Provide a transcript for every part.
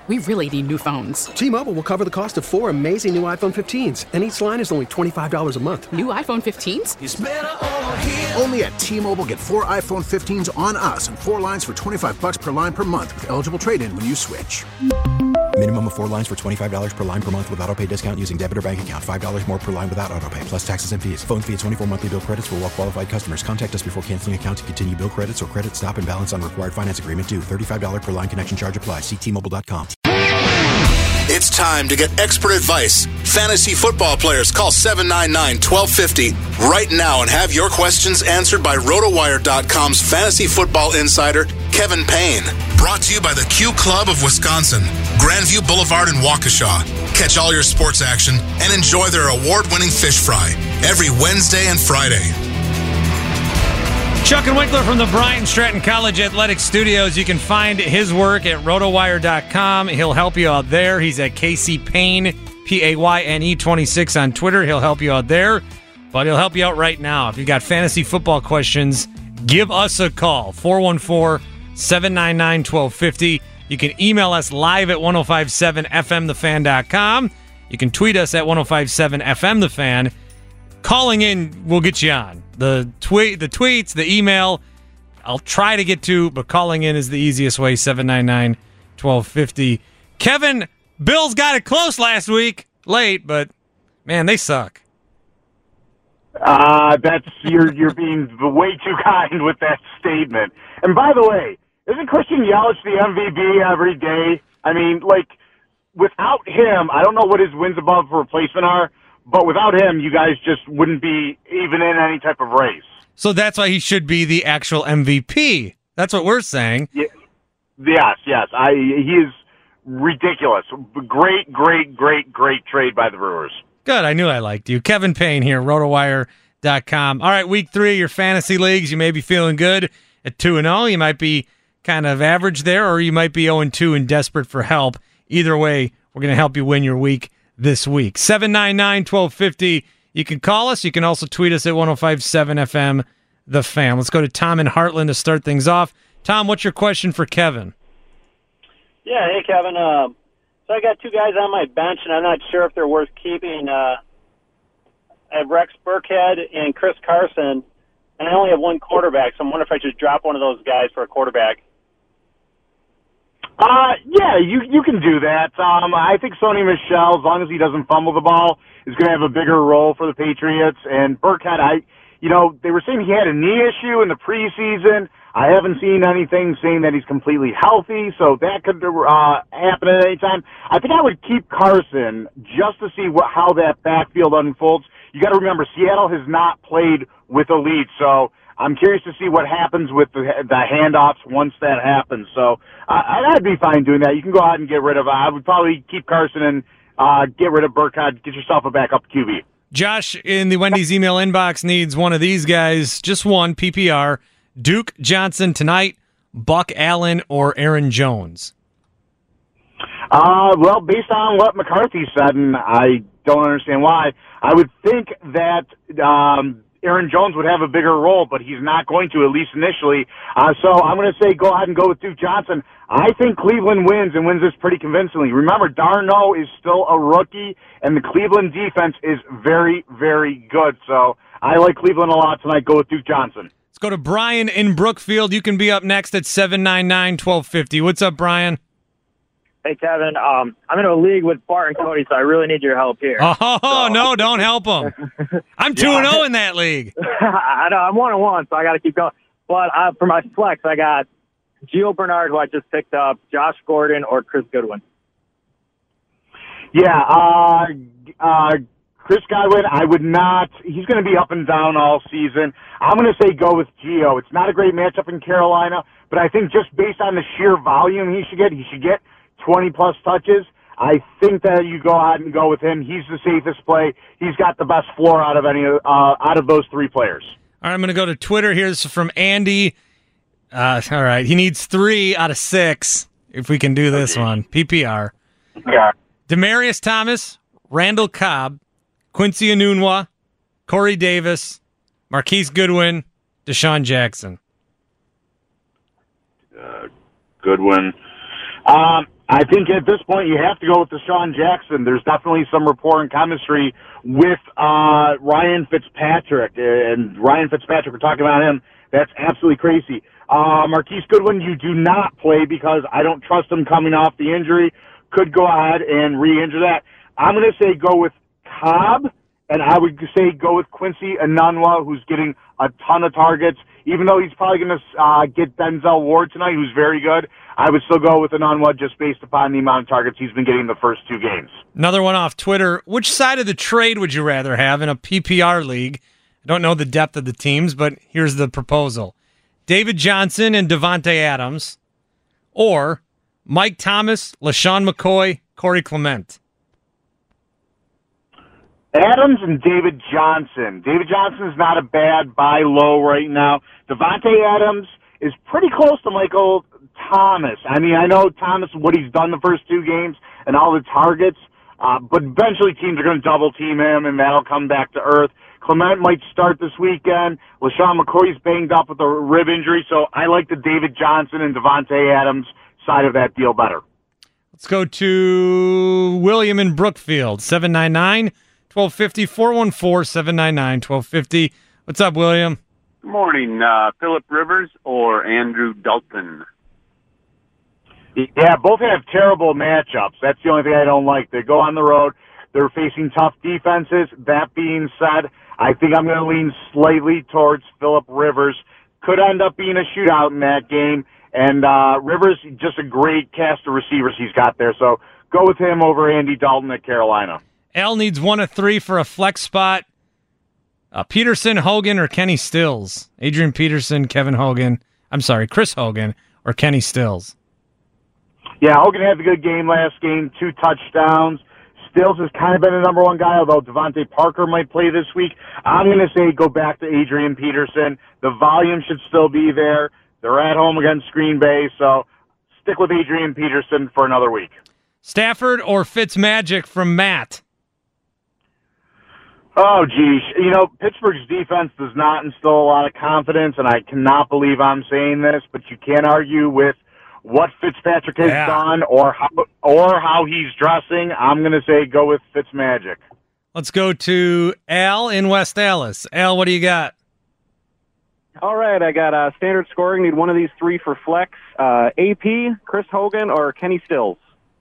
We really need new phones. T-Mobile will cover the cost of 4 amazing new iPhone 15s, and each line is only $25 a month. New iPhone 15s? It's better over here. Only at T-Mobile, get 4 iPhone 15s on us and 4 lines for $25 per line per month with eligible trade-in when you switch. Minimum of 4 lines for $25 per line per month with autopay discount using debit or bank account. $5 more per line without autopay, plus taxes and fees. Phone fee at 24 monthly bill credits for well-qualified customers. Contact us before canceling account to continue bill credits or credit stop and balance on required finance agreement due. $35 per line connection charge applies. See T-Mobile.com. It's time to get expert advice. Fantasy football players, call 799-1250 right now and have your questions answered by RotoWire.com's fantasy football insider, Kevin Payne. Brought to you by the Q Club of Wisconsin, Grandview Boulevard in Waukesha. Catch all your sports action and enjoy their award-winning fish fry every Wednesday and Friday. Chuck and Winkler from the Brian Stratton College Athletic Studios. You can find his work at rotowire.com. He'll help you out there. He's at KC Payne, Payne 26 on Twitter. He'll help you out there, but he'll help you out right now. If you've got fantasy football questions, give us a call, 414-799-1250. You can email us live at 1057fmthefan.com. You can tweet us at 1057fmthefan. Calling in will get you on. The tweets, the email, I'll try to get to, but calling in is the easiest way, 799-1250. Kevin, Bills got it close last week, late, but, man, they suck. You're being way too kind with that statement. And by the way, isn't Christian Yelich the MVP every day? I mean, without him, I don't know what his wins above replacement are, but without him, you guys just wouldn't be even in any type of race. So that's why he should be the actual MVP. That's what we're saying. Yeah. Yes. He is ridiculous. Great trade by the Brewers. Good. I knew I liked you. Kevin Payne here, rotowire.com. All right, week 3, your fantasy leagues. You may be feeling good at 2-0. You might be kind of average there, or you might be 0-2 and desperate for help. Either way, we're going to help you win your week this week. 799-1250. You can call us. You can also tweet us at 1057FM The Fan. Let's go to Tom in Heartland to start things off. Tom, what's your question for Kevin? Yeah, hey, Kevin. So I got 2 guys on my bench, and I'm not sure if they're worth keeping. I have Rex Burkhead and Chris Carson, and I only have 1 quarterback, so I'm wondering if I should drop one of those guys for a quarterback. Yeah, you can do that. I think Sony Michel, as long as he doesn't fumble the ball, is going to have a bigger role for the Patriots. And Burkhead, they were saying he had a knee issue in the preseason. I haven't seen anything saying that he's completely healthy, so that could happen at any time. I think I would keep Carson just to see how that backfield unfolds. You got to remember, Seattle has not played with a lead, so I'm curious to see what happens with the handoffs once that happens. So I'd be fine doing that. You can go ahead and get rid of. I would probably keep Carson and get rid of Burkhead. Get yourself a backup QB. Josh in the Wendy's email inbox needs one of these guys, just one PPR. Duke Johnson tonight, Buck Allen, or Aaron Jones. Well, based on what McCarthy said, and I don't understand why, I would think that Aaron Jones would have a bigger role, but he's not going to, at least initially. So I'm going to say go ahead and go with Duke Johnson. I think Cleveland wins and wins this pretty convincingly. Remember, Darno is still a rookie, and the Cleveland defense is very, very good. So I like Cleveland a lot tonight. Go with Duke Johnson. Let's go to Brian in Brookfield. You can be up next at 799-1250. What's up, Brian? Hey, Kevin. I'm in a league with Bart and Cody, so I really need your help here. No, don't help them. I'm 2-0 in that league. I know. I'm 1-1, so I got to keep going. But for my flex, I got Gio Bernard, who I just picked up, Josh Gordon, or Chris Goodwin. Yeah, Chris Godwin, I would not. He's going to be up and down all season. I'm going to say go with Gio. It's not a great matchup in Carolina, but I think just based on the sheer volume he should get 20-plus touches. I think that you go out and go with him. He's the safest play. He's got the best floor out of out of those 3 players. All right, I'm going to go to Twitter. Here's from Andy. All right, he needs 3 out of 6 if we can do this one. PPR. Yeah. Demaryius Thomas, Randall Cobb, Quincy Enunwa, Corey Davis, Marquise Goodwin, Deshaun Jackson. Goodwin. I think at this point you have to go with Deshaun Jackson. There's definitely some rapport and chemistry with Ryan Fitzpatrick. And Ryan Fitzpatrick, we're talking about him. That's absolutely crazy. Marquise Goodwin, you do not play because I don't trust him coming off the injury. Could go ahead and re-injure that. I'm going to say go with Cobb, and I would say go with Quincy Enunwa, who's getting a ton of targets. Even though he's probably going to get Denzel Ward tonight, who's very good, I would still go with Enunwa just based upon the amount of targets he's been getting the first two games. Another one off Twitter. Which side of the trade would you rather have in a PPR league? I don't know the depth of the teams, but here's the proposal. David Johnson and Devontae Adams, or Mike Thomas, LaShawn McCoy, Corey Clement. Adams and David Johnson. David Johnson is not a bad buy low right now. Devontae Adams is pretty close to Michael Thomas. I mean, I know Thomas, what he's done the first two games and all the targets, but eventually teams are going to double team him, and that'll come back to earth. Clement might start this weekend. LaShawn McCoy's banged up with a rib injury, so I like the David Johnson and Devontae Adams side of that deal better. Let's go to William in Brookfield, 799-1250, 414-799-1250. What's up, William? Good morning. Phillip Rivers or Andrew Dalton? Yeah, both have terrible matchups. That's the only thing I don't like. They go on the road. They're facing tough defenses. That being said, I think I'm going to lean slightly towards Phillip Rivers. Could end up being a shootout in that game. And Rivers, just a great cast of receivers he's got there. So go with him over Andy Dalton at Carolina. Al needs 1 of 3 for a flex spot. Peterson, Hogan, or Kenny Stills? Adrian Peterson, Kevin Hogan. I'm sorry, Chris Hogan or Kenny Stills? Yeah, Hogan had a good game last game, 2 touchdowns. Stills has kind of been the number one guy, although Devontae Parker might play this week. I'm going to say go back to Adrian Peterson. The volume should still be there. They're at home against Green Bay, so stick with Adrian Peterson for another week. Stafford or Fitzmagic from Matt? Oh, geez. You know, Pittsburgh's defense does not instill a lot of confidence, and I cannot believe I'm saying this, but you can't argue with what Fitzpatrick has done or how he's dressing. I'm going to say go with Fitzmagic. Let's go to Al in West Allis. Al, what do you got? All right, I got standard scoring. Need one of these 3 for flex. AP, Chris Hogan, or Kenny Stills?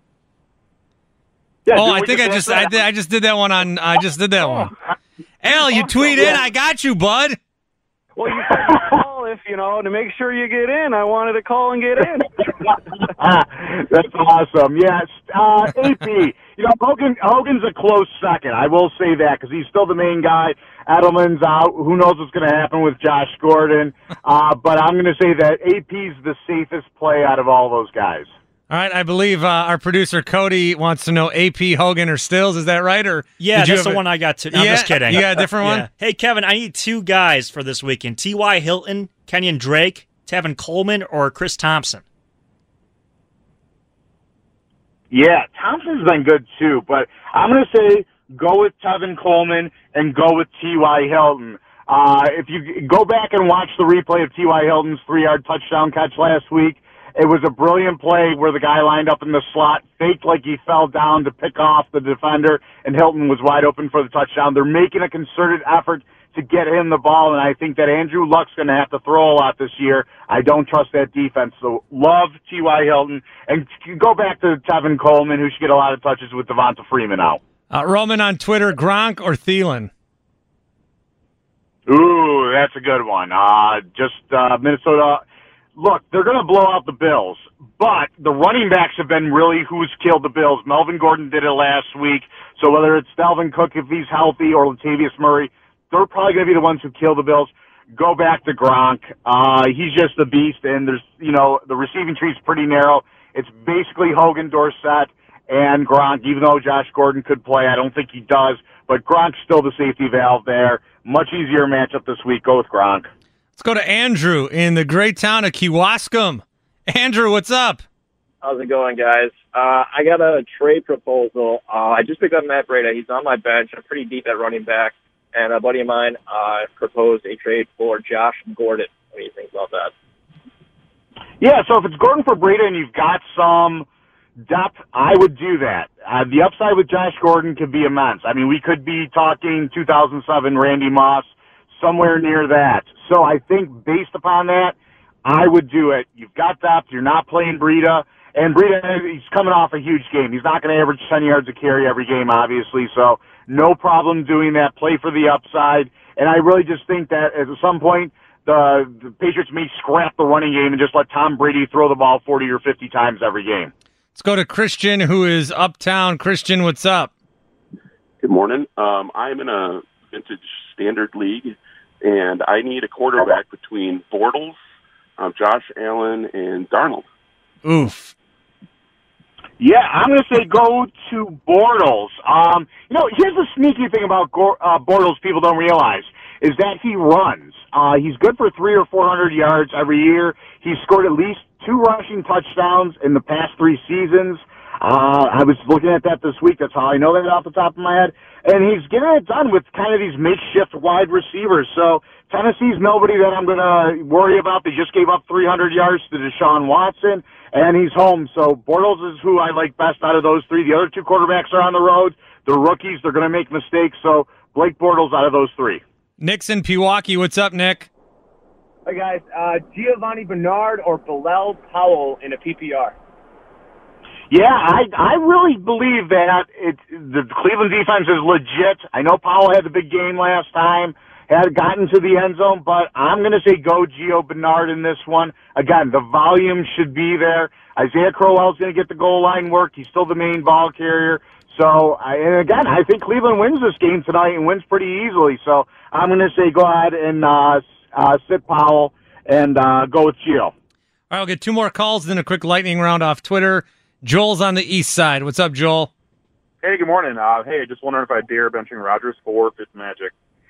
Yeah, I think I just did that one on. I just did that one. Al, you tweet in. I got you, bud. Well, you said to call if, to make sure you get in. I wanted to call and get in. That's awesome. Yes, AP. Hogan's a close second. I will say that because he's still the main guy. Edelman's out. Who knows what's going to happen with Josh Gordon? But I'm going to say that AP's the safest play out of all those guys. All right, I believe our producer Cody wants to know AP, Hogan, or Stills. Is that right? Or yeah, that's the one I got to. No, I'm just kidding. You got a different one? Hey, Kevin, I need 2 guys for this weekend. T.Y. Hilton, Kenyon Drake, Tevin Coleman, or Chris Thompson? Yeah, Thompson's been good too, but I'm going to say go with Tevin Coleman and go with T.Y. Hilton. If you go back and watch the replay of T.Y. Hilton's 3-yard touchdown catch last week, it was a brilliant play where the guy lined up in the slot, faked like he fell down to pick off the defender, and Hilton was wide open for the touchdown. They're making a concerted effort to get him the ball, and I think that Andrew Luck's going to have to throw a lot this year. I don't trust that defense, so love T.Y. Hilton. And go back to Tevin Coleman, who should get a lot of touches with Devonta Freeman out. Roman on Twitter, Gronk or Thielen? Ooh, that's a good one. Minnesota. Look, they're going to blow out the Bills, but the running backs have been really who's killed the Bills. Melvin Gordon did it last week, so whether it's Dalvin Cook if he's healthy or Latavius Murray, they're probably going to be the ones who kill the Bills. Go back to Gronk. He's just a beast, and there's, the receiving tree's pretty narrow. It's basically Hogan, Dorsett, and Gronk, even though Josh Gordon could play. I don't think he does, but Gronk's still the safety valve there. Much easier matchup this week. Go with Gronk. Let's go to Andrew in the great town of Kewaskum. Andrew, what's up? How's it going, guys? I got a trade proposal. I just picked up Matt Breida. He's on my bench. I'm pretty deep at running back. And a buddy of mine proposed a trade for Josh Gordon. What do you think about that? Yeah, so if it's Gordon for Breida and you've got some depth, I would do that. The upside with Josh Gordon could be immense. I mean, we could be talking 2007 Randy Moss, somewhere near that. So I think based upon that, I would do it. You've got depth. You're not playing Breida. And Breida, he's coming off a huge game. He's not going to average 10 yards a carry every game, obviously. So no problem doing that. Play for the upside. And I really just think that at some point, the Patriots may scrap the running game and just let Tom Brady throw the ball 40 or 50 times every game. Let's go to Christian, who is uptown. Christian, what's up? Good morning. I'm in a vintage standard league, and I need a quarterback between Bortles, Josh Allen, and Darnold. Oof. Yeah, I'm going to say go to Bortles. Here's the sneaky thing about Bortles people don't realize is that he runs. He's good for 300 or 400 yards every year. He's scored at least 2 rushing touchdowns in the past 3 seasons. I was looking at that this week. That's how I know that off the top of my head. And he's getting it done with kind of these makeshift wide receivers. So Tennessee's nobody that I'm going to worry about. They just gave up 300 yards to Deshaun Watson, and he's home. So Bortles is who I like best out of those 3. The other 2 quarterbacks are on the road. They're rookies. They're going to make mistakes. So Blake Bortles out of those 3. Nick's in Pewaukee. What's up, Nick? Hey, guys. Giovanni Bernard or Bilal Powell in a PPR? Yeah, I really believe that the Cleveland defense is legit. I know Powell had the big game last time, had gotten to the end zone, but I'm going to say go Gio Bernard in this one. Again, the volume should be there. Isaiah Crowell's going to get the goal line work. He's still the main ball carrier. So, I think Cleveland wins this game tonight and wins pretty easily. So I'm going to say go ahead and sit Powell and go with Gio. All right, I'll get 2 more calls, then a quick lightning round off Twitter. Joel's on the east side. What's up, Joel? Hey, good morning. Just wondering if I dare benching Rodgers for Fitzmagic.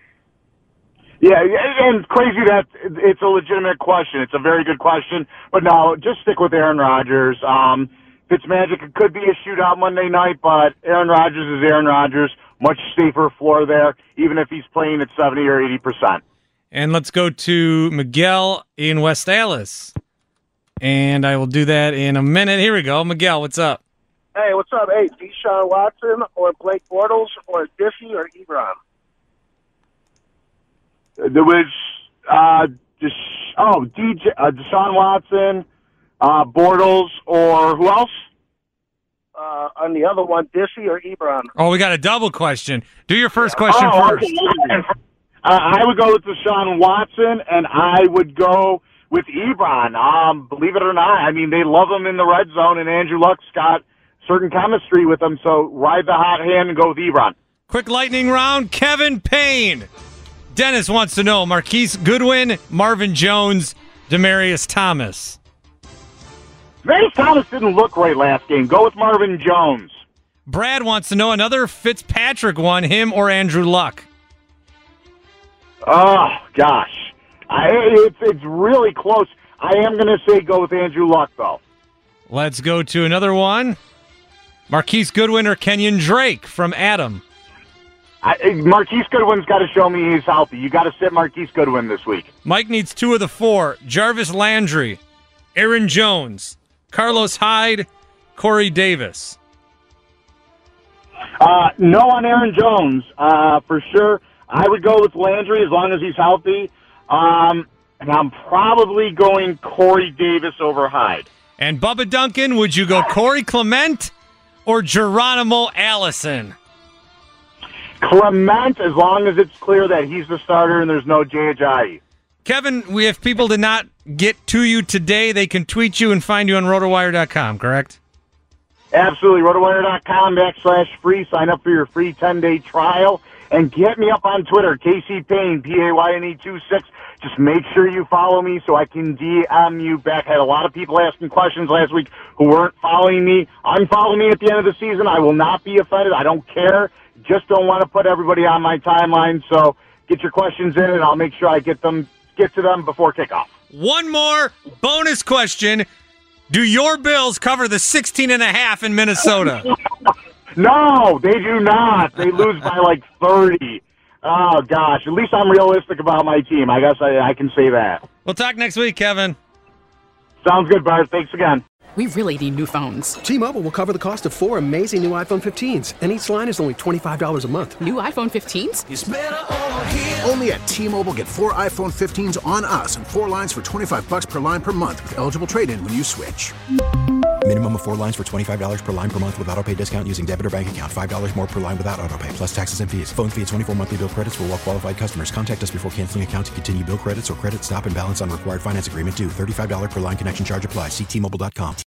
Yeah, and crazy that it's a legitimate question. It's a very good question. But no, just stick with Aaron Rodgers. Fitzmagic, it could be a shootout Monday night, but Aaron Rodgers is Aaron Rodgers. Much safer floor there, even if he's playing at 70 or 80%. And let's go to Miguel in West Allis. And I will do that in a minute. Here we go. Miguel, what's up? Hey, what's up? Hey, Deshaun Watson or Blake Bortles or Diffie or Ebron? There was Deshaun Watson, Bortles, or who else? On the other one, Diffie or Ebron? Oh, we got a double question. Do your first question first. Okay. I would go with Deshaun Watson, and I would go with Ebron. Believe it or not, I mean, they love him in the red zone, and Andrew Luck's got certain chemistry with him, so ride the hot hand and go with Ebron. Quick lightning round, Kevin Payne. Dennis wants to know, Marquise Goodwin, Marvin Jones, Demaryius Thomas. Demaryius Thomas didn't look great last game. Go with Marvin Jones. Brad wants to know another Fitzpatrick one, him or Andrew Luck. Oh, gosh. It's really close. I am going to say go with Andrew Luck, though. Let's go to another one. Marquise Goodwin or Kenyon Drake from Adam. Marquise Goodwin's got to show me he's healthy. You got to sit Marquise Goodwin this week. Mike needs 2 of the 4. Jarvis Landry, Aaron Jones, Carlos Hyde, Corey Davis. No on Aaron Jones, for sure. I would go with Landry as long as he's healthy. And I'm probably going Corey Davis over Hyde. And Bubba Duncan, would you go Corey Clement or Geronimo Allison? Clement, as long as it's clear that he's the starter and there's no Jay Ajayi. Kevin, if people did not get to you today, they can tweet you and find you on rotowire.com, correct? Absolutely. Rotowire.com/free. Sign up for your free 10-day trial. And get me up on Twitter, Casey Payne, PAYNE26. Just make sure you follow me so I can DM you back. I had a lot of people asking questions last week who weren't following me. Unfollow me at the end of the season. I will not be offended. I don't care. Just don't want to put everybody on my timeline. So get your questions in, and I'll make sure I get to them before kickoff. One more bonus question. Do your Bills cover the 16.5 in Minnesota? No, they do not. They lose by like 30. Oh, gosh. At least I'm realistic about my team. I guess I can say that. We'll talk next week, Kevin. Sounds good, Bart. Thanks again. We really need new phones. T-Mobile will cover the cost of 4 amazing new iPhone 15s, and each line is only $25 a month. New iPhone 15s? It's better over here. Only at T-Mobile, get 4 iPhone 15s on us and 4 lines for $25 per line per month with eligible trade-in when you switch. Minimum of 4 lines for $25 per line per month with autopay discount using debit or bank account. $5 more per line without autopay, plus taxes and fees. Phone fee at 24 monthly bill credits for well-qualified customers. Contact us before canceling account to continue bill credits or credit stop and balance on required finance agreement due. $35 per line connection charge applies. See T-Mobile.com.